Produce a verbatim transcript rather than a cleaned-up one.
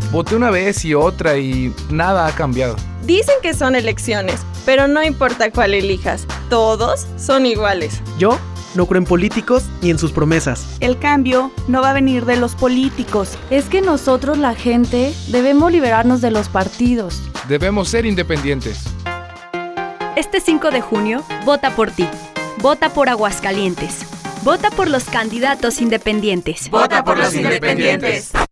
Voté una vez y otra y nada ha cambiado. Dicen que son elecciones, pero no importa cuál elijas, todos son iguales. Yo no creo en políticos ni en sus promesas. El cambio no va a venir de los políticos. Es que nosotros, la gente, debemos liberarnos de los partidos. Debemos ser independientes. Este cinco de junio, vota por ti. Vota por Aguascalientes. Vota por los candidatos independientes. Vota por los independientes.